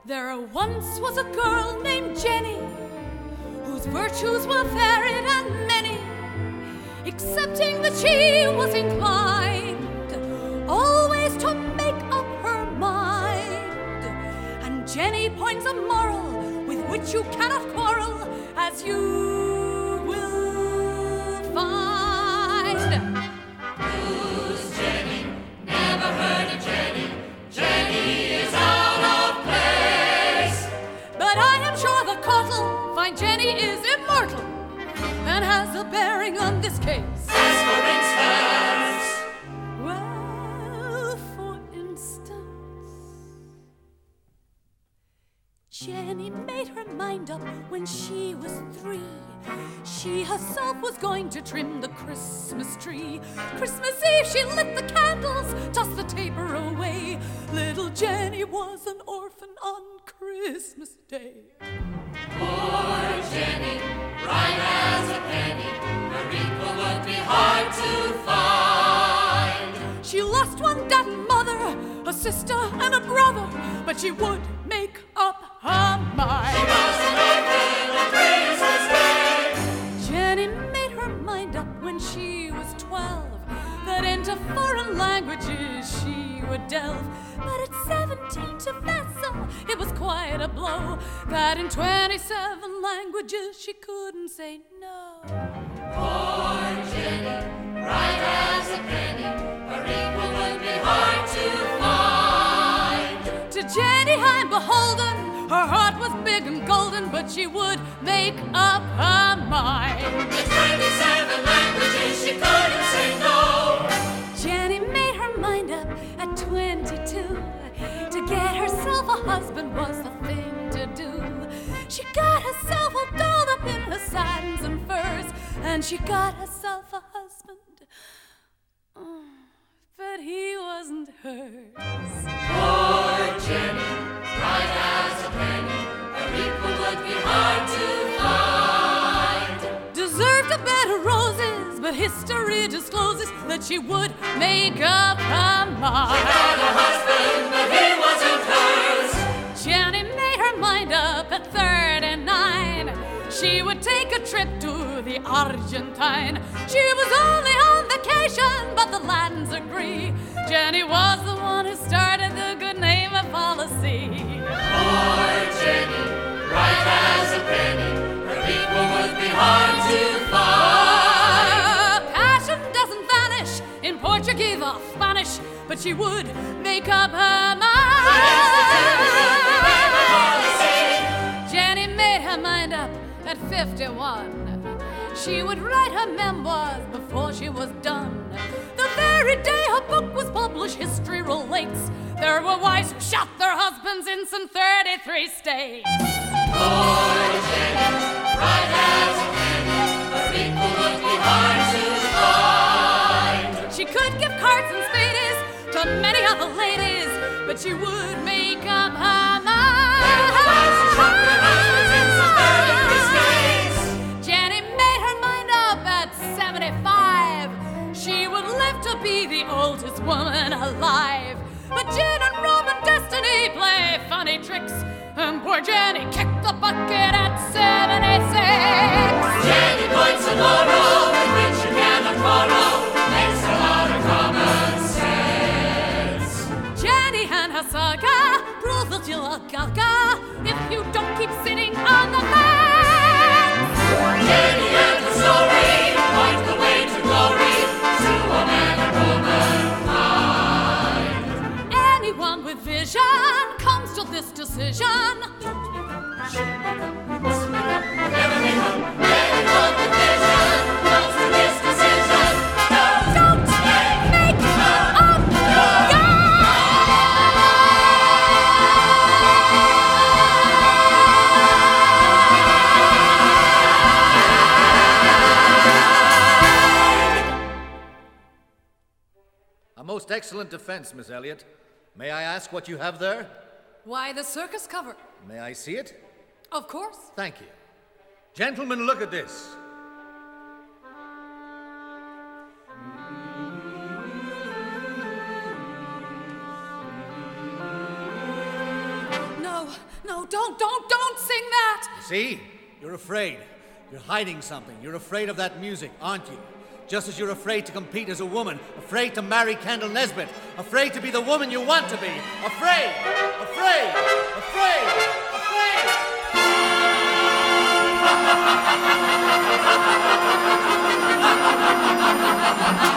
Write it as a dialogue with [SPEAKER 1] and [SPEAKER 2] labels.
[SPEAKER 1] There once was a girl named Jenny, whose virtues were varied and many, excepting that she was inclined always to make up her mind. And Jenny points a moral with which you cannot quarrel, as you will find.
[SPEAKER 2] Who's Jenny? Never heard of Jenny. Jenny is out of place.
[SPEAKER 1] But I am sure the court'll find Jenny is immortal and has a bearing on this case.
[SPEAKER 2] As for instance,
[SPEAKER 1] Well, for instance, Jenny made her mind up when she was 3. She herself was going to trim the Christmas tree. Christmas Eve she lit the candles, tossed the taper away. Little Jenny was an orphan on Christmas Day.
[SPEAKER 2] poor Jenny, bright as a penny, her equal would be hard to find.
[SPEAKER 1] She lost one dad and mother, a sister and a brother, but she would make up her mind.
[SPEAKER 2] She was an orphan on Christmas Day.
[SPEAKER 1] Jenny made her mind up when she was 12 that into foreign languages she would delve. But at 17 to vessel, it was quite a blow that in 27 languages she couldn't say no.
[SPEAKER 2] Poor Jenny, bright as a penny, her equal would be hard to find.
[SPEAKER 1] To Jenny I'm beholden, her heart was big and golden, but she would make up her mind.
[SPEAKER 2] In 27 languages she couldn't say no.
[SPEAKER 1] Jenny made her mind up at 22. To get herself a husband was the thing to do. She got herself all dolled up in her satins and furs, and she got herself a husband. Oh, but he wasn't hers.
[SPEAKER 2] Poor Jenny, bright as a penny, her equal would be hard to find.
[SPEAKER 1] Deserved a bed of roses, but history discloses that she would make up her mind.
[SPEAKER 2] Got a husband, but he wasn't hers.
[SPEAKER 1] Jenny made her mind up at 39. She would take a trip to the Argentine. She was only on vacation, but the Latins agree. Jenny was the one who started the good name of policy.
[SPEAKER 2] Poor Jenny, bright as a penny, her equal would be hard to find.
[SPEAKER 1] Passion doesn't vanish in Portuguese or Spanish, but she would make up her mind. Jenny made her mind up at 51. She would write her memoirs before she was done. The very day her book was published, history relates there were wives who shot their husbands in some 33 states.
[SPEAKER 2] Poor Jenny, bright as a penny, her equal would be hard to find.
[SPEAKER 1] She could give cards and spades to many other ladies, but she would make up her mind.
[SPEAKER 2] There were wives who shot their husbands in some 33 states.
[SPEAKER 1] Jenny made her mind up at 75. She would live to be the oldest woman alive. But gin and rum and destiny play funny tricks, and poor Jenny kicked the bucket at 76.
[SPEAKER 2] Jenny points a moral with which you cannot quarrel, makes a lot of common sense.
[SPEAKER 1] Jenny and her saga prove that you're a gaga if you don't keep sitting on the fence.
[SPEAKER 2] Jenny and her story point the way to glory, to a man and woman mind.
[SPEAKER 1] Anyone with vision comes to this decision.
[SPEAKER 2] Never make up, anyone with vision comes to this decision.
[SPEAKER 1] Don't make up your
[SPEAKER 3] A most excellent defense, Miss Elliot. May I ask what you have there?
[SPEAKER 1] Why, the circus cover.
[SPEAKER 3] May I see it?
[SPEAKER 1] Of course.
[SPEAKER 3] Thank you. Gentlemen, look at this.
[SPEAKER 1] No, no, don't sing that!
[SPEAKER 3] See? You're afraid. You're hiding something. You're afraid of that music, aren't you? Just as you're afraid to compete as a woman, afraid to marry Kendall Nesbitt, afraid to be the woman you want to be. Afraid! Afraid! Afraid! Afraid!